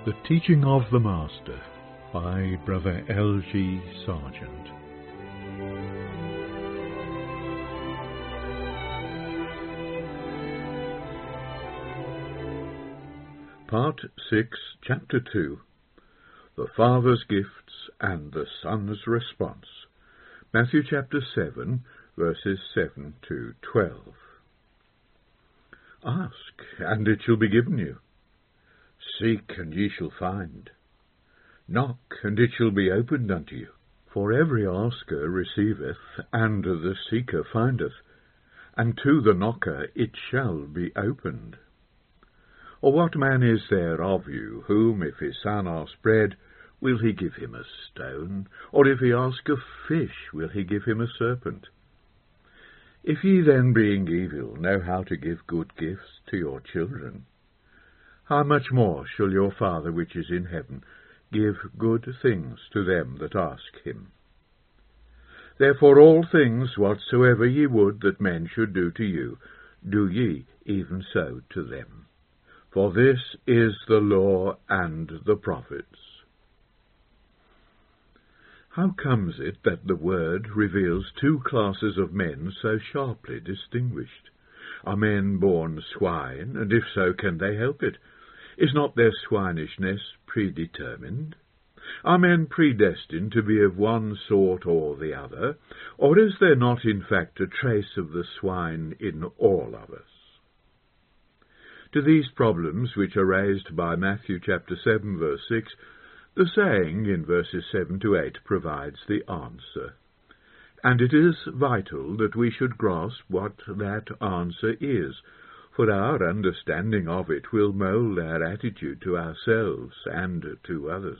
The Teaching of the Master by Brother L.G. Sargent. Part 6, Chapter 2. The Father's Gifts and the Son's Response. Matthew chapter 7, verses 7 to 12. Ask, and it shall be given you. Seek, and ye shall find. Knock, and it shall be opened unto you. For every asker receiveth, and the seeker findeth, and to the knocker it shall be opened. Or what man is there of you, whom, if his son ask bread, will he give him a stone? Or if he ask a fish, will he give him a serpent? If ye then, being evil, know how to give good gifts to your children, how much more shall your Father which is in heaven give good things to them that ask him? Therefore all things whatsoever ye would that men should do to you, do ye even so to them. For this is the law and the prophets. How comes it that the Word reveals two classes of men so sharply distinguished? Are men born swine, and if so, can they help it? Is not their swinishness predetermined? Are men predestined to be of one sort or the other? Or is there not in fact a trace of the swine in all of us? To these problems, which are raised by Matthew chapter 7, verse 6, the saying in verses 7 to 8 provides the answer. And it is vital that we should grasp what that answer is, for our understanding of it will mould our attitude to ourselves and to others.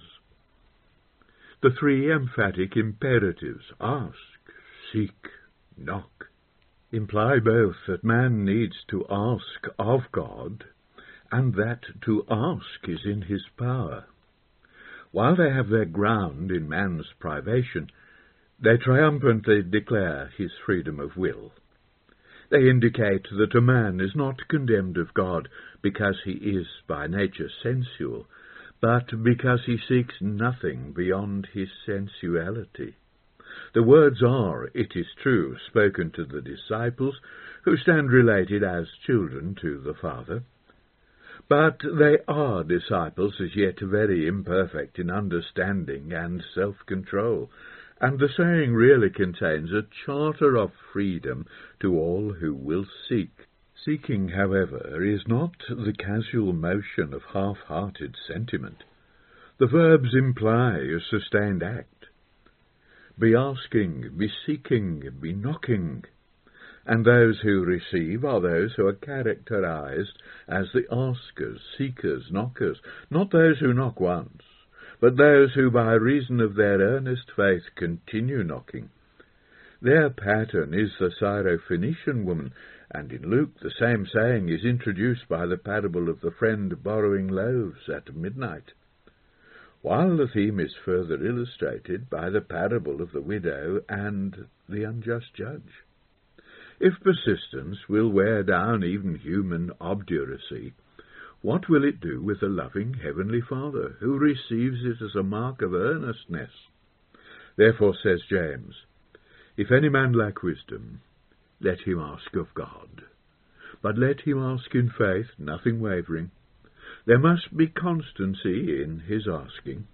The three emphatic imperatives, ask, seek, knock, imply both that man needs to ask of God, and that to ask is in his power. While they have their ground in man's privation, they triumphantly declare his freedom of will. They indicate that a man is not condemned of God because he is by nature sensual, but because he seeks nothing beyond his sensuality. The words are, it is true, spoken to the disciples, who stand related as children to the Father. But they are disciples as yet very imperfect in understanding and self-control, and the saying really contains a charter of freedom to all who will seek. Seeking, however, is not the casual motion of half-hearted sentiment. The verbs imply a sustained act. Be asking, be seeking, be knocking. And those who receive are those who are characterized as the askers, seekers, knockers, not those who knock once, but those who by reason of their earnest faith continue knocking. Their pattern is the Syrophoenician woman, and in Luke the same saying is introduced by the parable of the friend borrowing loaves at midnight, while the theme is further illustrated by the parable of the widow and the unjust judge. If persistence will wear down even human obduracy, what will it do with the loving Heavenly Father, who receives it as a mark of earnestness? Therefore says James, if any man lack wisdom, let him ask of God. But let him ask in faith, nothing wavering. There must be constancy in his asking.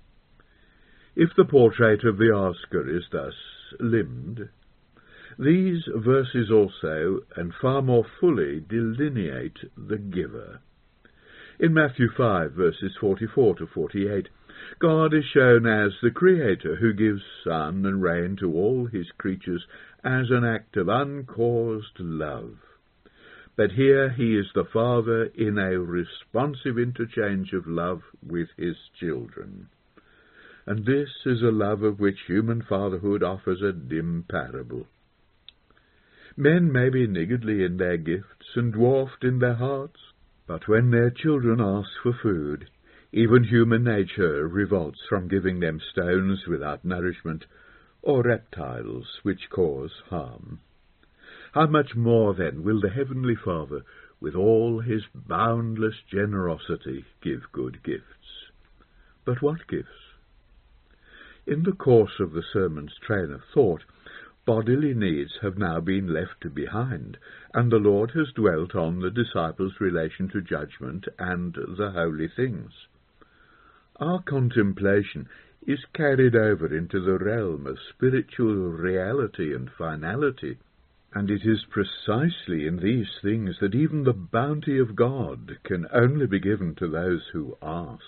If the portrait of the asker is thus limned, these verses also, and far more fully, delineate the giver. In Matthew 5, verses 44 to 48, God is shown as the Creator who gives sun and rain to all his creatures as an act of uncaused love. But here he is the Father in a responsive interchange of love with his children. And this is a love of which human fatherhood offers a dim parable. Men may be niggardly in their gifts and dwarfed in their hearts, but when their children ask for food, even human nature revolts from giving them stones without nourishment, or reptiles which cause harm. How much more then will the Heavenly Father, with all his boundless generosity, give good gifts. But what gifts? In the course of the sermon's train of thought, bodily needs have now been left behind, and the Lord has dwelt on the disciples' relation to judgment and the holy things. Our contemplation is carried over into the realm of spiritual reality and finality, and it is precisely in these things that even the bounty of God can only be given to those who ask.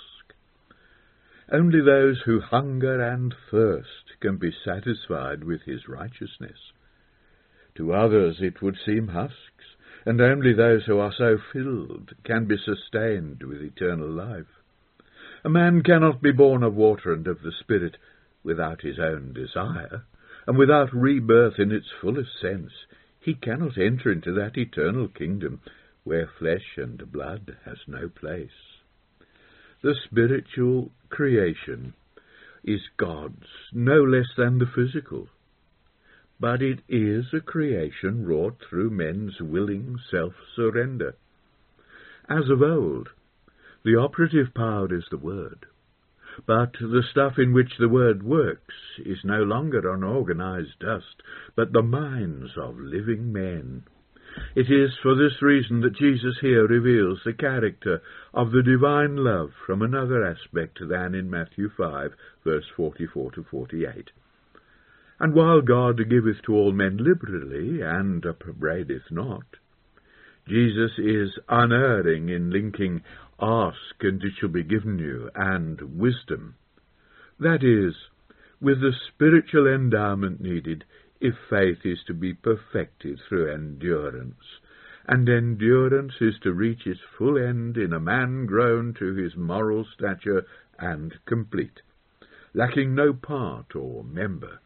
Only those who hunger and thirst can be satisfied with his righteousness. To others it would seem husks, and only those who are so filled can be sustained with eternal life. A man cannot be born of water and of the Spirit without his own desire, and without rebirth in its fullest sense he cannot enter into that eternal kingdom where flesh and blood has no place. The spiritual creation is God's, no less than the physical. But it is a creation wrought through men's willing self-surrender. As of old, the operative power is the Word. But the stuff in which the Word works is no longer unorganized dust, but the minds of living men. It is for this reason that Jesus here reveals the character of the divine love from another aspect than in Matthew 5, verse 44 to 48. And while God giveth to all men liberally, and upbraideth not, Jesus is unerring in linking ask and it shall be given you, and wisdom. That is, with the spiritual endowment needed if faith is to be perfected through endurance, and endurance is to reach its full end in a man grown to his moral stature and complete, lacking no part or member.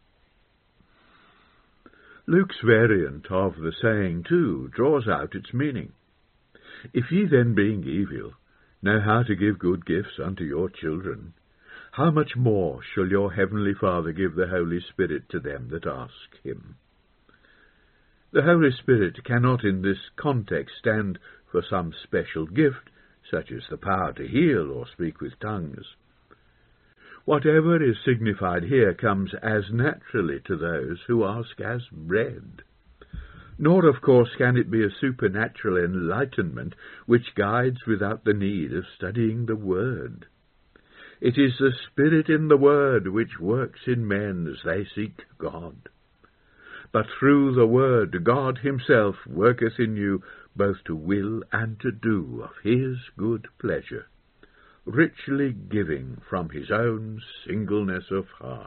Luke's variant of the saying, too, draws out its meaning. If ye then, being evil, know how to give good gifts unto your children, how much more shall your heavenly Father give the Holy Spirit to them that ask him? The Holy Spirit cannot in this context stand for some special gift, such as the power to heal or speak with tongues. Whatever is signified here comes as naturally to those who ask as bread. Nor, of course, can it be a supernatural enlightenment which guides without the need of studying the Word. It is the Spirit in the Word which works in men as they seek God. But through the Word God himself worketh in you both to will and to do of his good pleasure, richly giving from his own singleness of heart.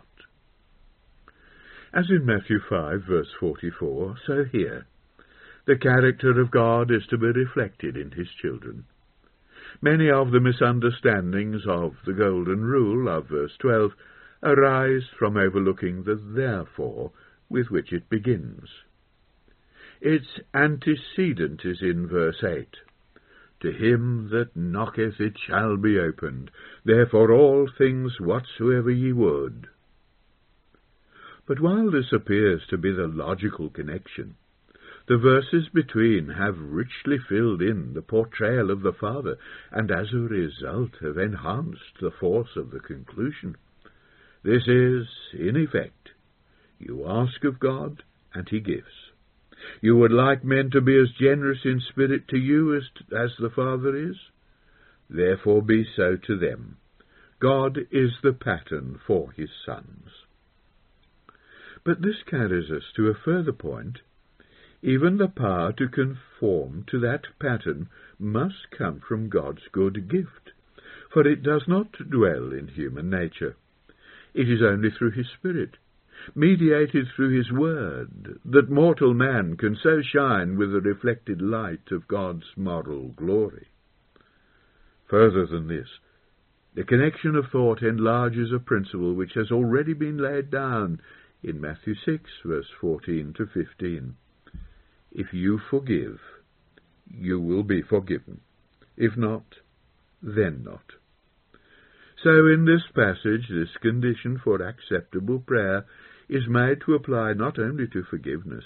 As in Matthew 5, verse 44, so here, the character of God is to be reflected in his children. Many of the misunderstandings of the golden rule of verse 12 arise from overlooking the therefore with which it begins. Its antecedent is in verse 8. To him that knocketh it shall be opened, therefore all things whatsoever ye would. But while this appears to be the logical connection, the verses between have richly filled in the portrayal of the Father, and as a result have enhanced the force of the conclusion. This is, in effect, you ask of God, and he gives. You would like men to be as generous in spirit to you as the Father is? Therefore be so to them. God is the pattern for his sons. But this carries us to a further point. Even the power to conform to that pattern must come from God's good gift, for it does not dwell in human nature. It is only through his Spirit, mediated through his Word, that mortal man can so shine with the reflected light of God's moral glory. Further than this, the connection of thought enlarges a principle which has already been laid down in Matthew 6, verse 14 to 15. If you forgive, you will be forgiven. If not, then not. So in this passage, this condition for acceptable prayer is made to apply not only to forgiveness,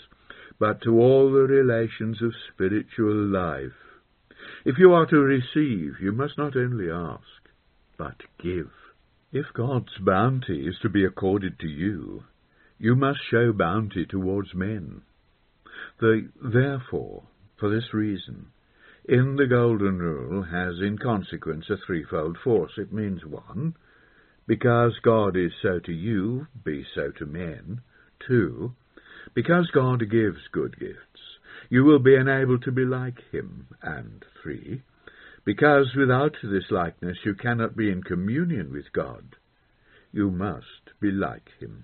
but to all the relations of spiritual life. If you are to receive, you must not only ask, but give. If God's bounty is to be accorded to you, you must show bounty towards men. Therefore, for this reason, in the Golden Rule has in consequence a threefold force. It means 1, because God is so to you, be so to men. 2, because God gives good gifts, you will be enabled to be like him. And 3, because without this likeness you cannot be in communion with God, you must be like him.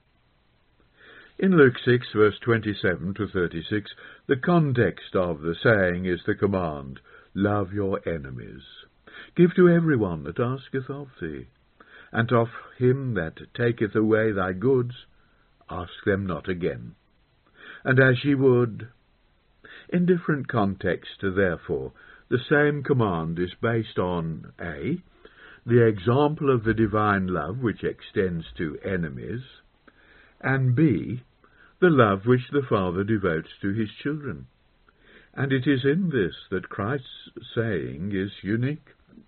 In Luke 6, verse 27 to 36, the context of the saying is the command, love your enemies. Give to every one that asketh of thee, and of him that taketh away thy goods, ask them not again. And as ye would. In different contexts, therefore, the same command is based on A, the example of the divine love which extends to enemies, and B, the love which the Father devotes to his children. And it is in this that Christ's saying is unique.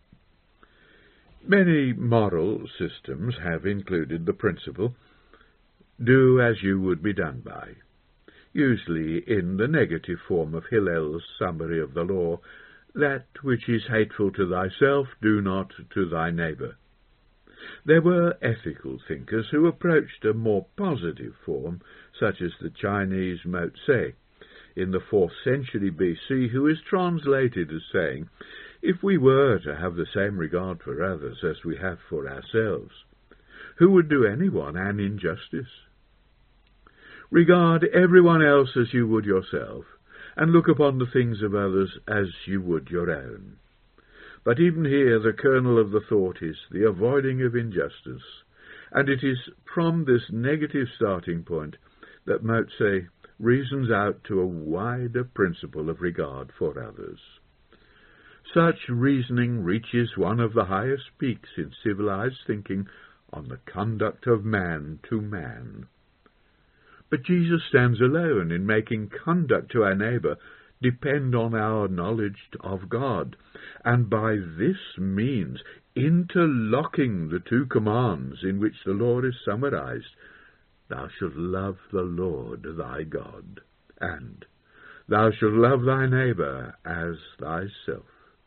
Many moral systems have included the principle, do as you would be done by, usually in the negative form of Hillel's summary of the law, that which is hateful to thyself, do not to thy neighbour. There were ethical thinkers who approached a more positive form, such as the Chinese Mo Tse, in the 4th century BC, who is translated as saying, if we were to have the same regard for others as we have for ourselves, who would do anyone an injustice? Regard everyone else as you would yourself, and look upon the things of others as you would your own. But even here the kernel of the thought is the avoiding of injustice, and it is from this negative starting point that Mo Tse reasons out to a wider principle of regard for others. Such reasoning reaches one of the highest peaks in civilized thinking on the conduct of man to man. But Jesus stands alone in making conduct to our neighbour depend on our knowledge of God, and by this means interlocking the two commands in which the law is summarized, thou shalt love the Lord thy God, and thou shalt love thy neighbour as thyself.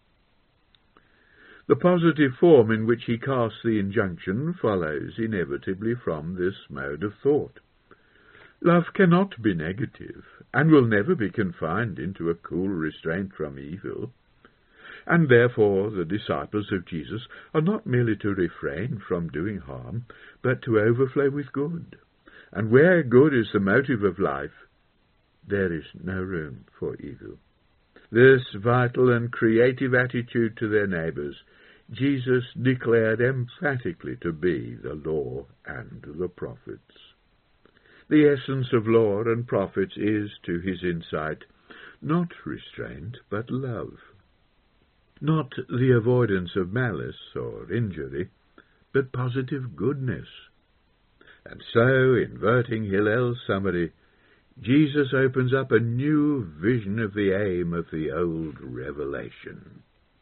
The positive form in which he casts the injunction follows inevitably from this mode of thought. Love cannot be negative, and will never be confined into a cool restraint from evil. And therefore the disciples of Jesus are not merely to refrain from doing harm, but to overflow with good. And where good is the motive of life, there is no room for evil. This vital and creative attitude to their neighbours, Jesus declared emphatically to be the law and the prophets. The essence of law and prophets is, to his insight, not restraint, but love. Not the avoidance of malice or injury, but positive goodness. And so, inverting Hillel's summary, Jesus opens up a new vision of the aim of the old revelation.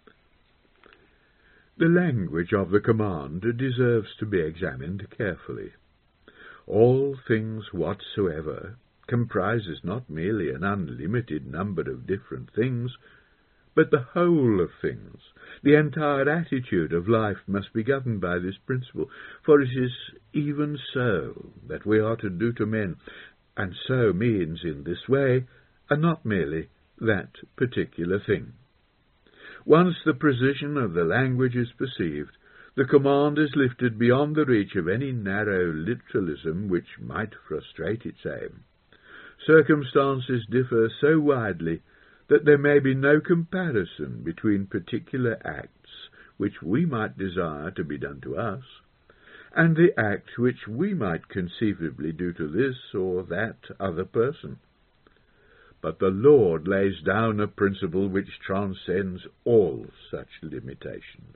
The language of the command deserves to be examined carefully. All things whatsoever comprises not merely an unlimited number of different things, but the whole of things. The entire attitude of life must be governed by this principle, for it is even so that we are to do to men, and so means in this way, and not merely that particular thing. Once the precision of the language is perceived, the command is lifted beyond the reach of any narrow literalism which might frustrate its aim. Circumstances differ so widely that there may be no comparison between particular acts which we might desire to be done to us, and the act which we might conceivably do to this or that other person. But the Lord lays down a principle which transcends all such limitations.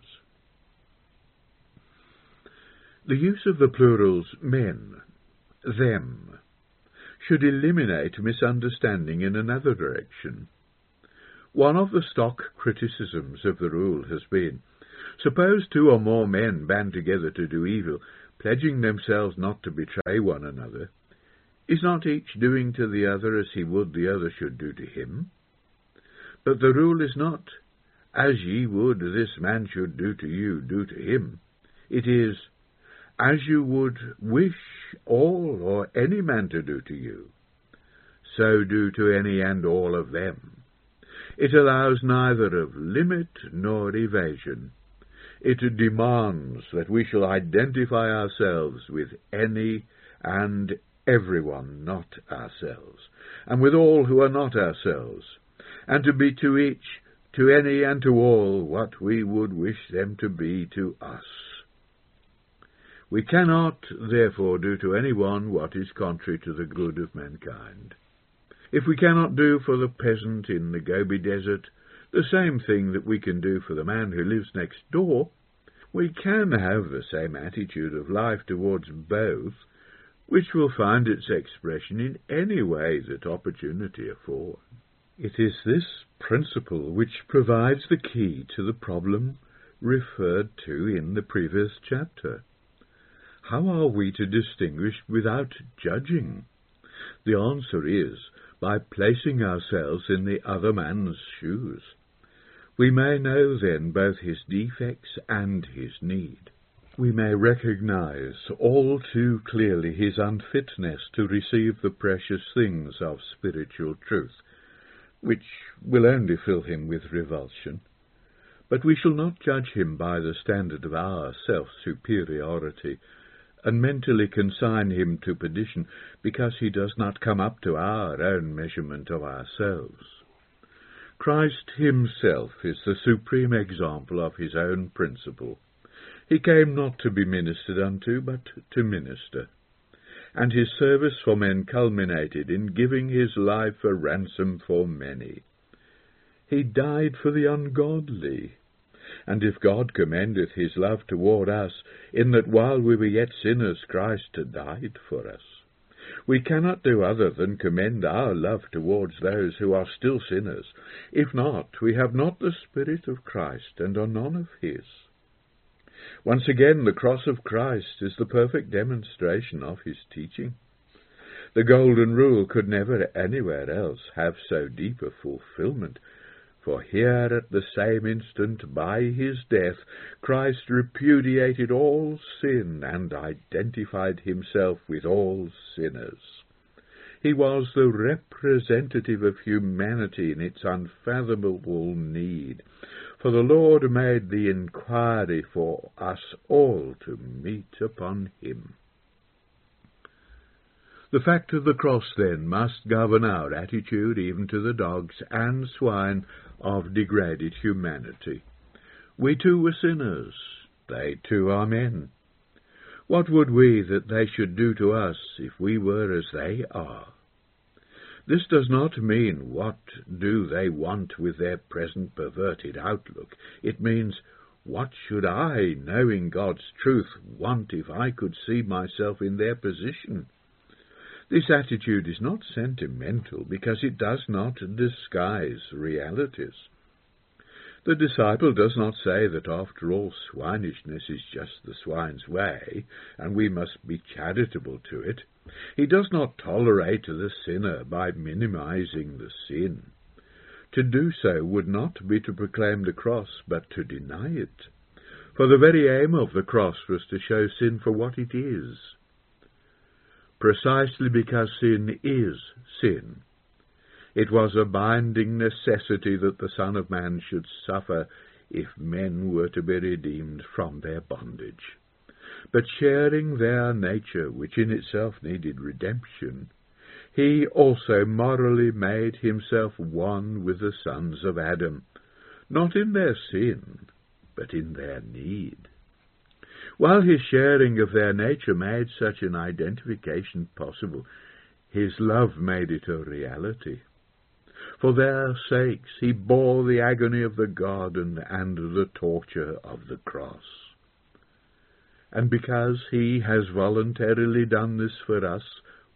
The use of the plurals men, them, should eliminate misunderstanding in another direction. One of the stock criticisms of the rule has been, suppose 2 or more men band together to do evil, pledging themselves not to betray one another. Is not each doing to the other as he would the other should do to him? But the rule is not, as ye would this man should do to you, do to him. It is, as you would wish all or any man to do to you, so do to any and all of them. It allows neither of limit nor evasion. It demands that we shall identify ourselves with any and everyone not ourselves, and with all who are not ourselves, and to be to each, to any and to all, what we would wish them to be to us. We cannot, therefore, do to any one what is contrary to the good of mankind. If we cannot do for the peasant in the Gobi Desert the same thing that we can do for the man who lives next door, we can have the same attitude of life towards both, which will find its expression in any way that opportunity affords. It is this principle which provides the key to the problem referred to in the previous chapter. How are we to distinguish without judging? The answer is by placing ourselves in the other man's shoes. We may know then both his defects and his need. We may recognize all too clearly his unfitness to receive the precious things of spiritual truth, which will only fill him with revulsion. But we shall not judge him by the standard of our self-superiority, and mentally consign him to perdition because he does not come up to our own measurement of ourselves. Christ himself is the supreme example of his own principle. He came not to be ministered unto, but to minister, and his service for men culminated in giving his life a ransom for many. He died for the ungodly, and if God commendeth his love toward us, in that while we were yet sinners Christ died for us, we cannot do other than commend our love towards those who are still sinners. If not, we have not the Spirit of Christ, and are none of his. Once again, the cross of Christ is the perfect demonstration of his teaching. The golden rule could never anywhere else have so deep a fulfillment, for here at the same instant, by his death, Christ repudiated all sin and identified himself with all sinners. He was the representative of humanity in its unfathomable need, for the Lord made the inquiry for us all to meet upon him. The fact of the cross, then, must govern our attitude even to the dogs and swine of degraded humanity. We too were sinners. They too are men. What would we that they should do to us if we were as they are? This does not mean what do they want with their present perverted outlook. It means, what should I, knowing God's truth, want if I could see myself in their position? This attitude is not sentimental because it does not disguise realities. The disciple does not say that after all swinishness is just the swine's way, and we must be charitable to it. He does not tolerate the sinner by minimizing the sin. To do so would not be to proclaim the cross, but to deny it. For the very aim of the cross was to show sin for what it is. Precisely because sin is sin, it was a binding necessity that the Son of Man should suffer if men were to be redeemed from their bondage. But sharing their nature, which in itself needed redemption, he also morally made himself one with the sons of Adam, not in their sin, but in their need. While his sharing of their nature made such an identification possible, his love made it a reality. For their sakes he bore the agony of the garden and the torture of the cross. And because he has voluntarily done this for us,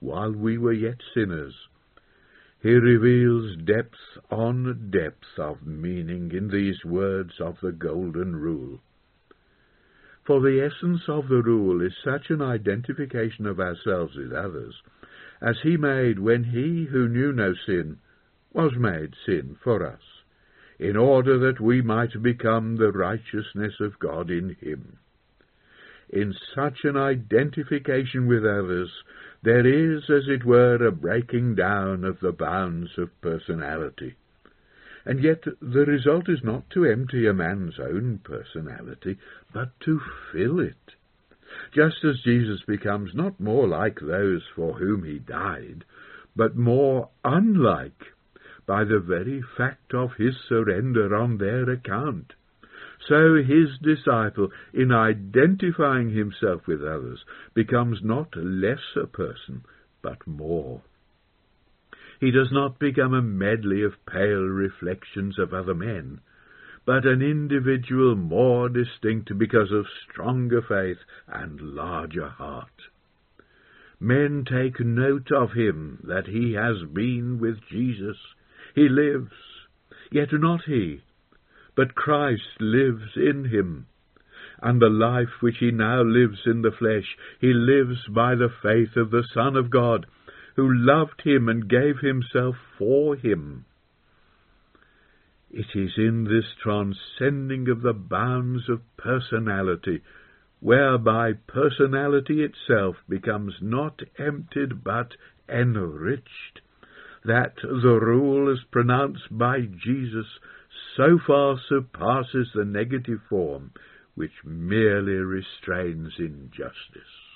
while we were yet sinners. He reveals depth on depth of meaning in these words of the Golden Rule. For the essence of the rule is such an identification of ourselves with others as he made when he who knew no sin was made sin for us, in order that we might become the righteousness of God in him. In such an identification with others, there is, as it were, a breaking down of the bounds of personality. And yet the result is not to empty a man's own personality, but to fill it. Just as Jesus becomes not more like those for whom he died, but more unlike by the very fact of his surrender on their account, so his disciple, in identifying himself with others, becomes not less a person, but more. He does not become a medley of pale reflections of other men, but an individual more distinct because of stronger faith and larger heart. Men take note of him that he has been with Jesus. He lives, yet not he, but Christ lives in him, and the life which he now lives in the flesh, he lives by the faith of the Son of God, who loved him and gave himself for him. It is in this transcending of the bounds of personality, whereby personality itself becomes not emptied but enriched, that the rule as pronounced by Jesus so far surpasses the negative form which merely restrains injustice.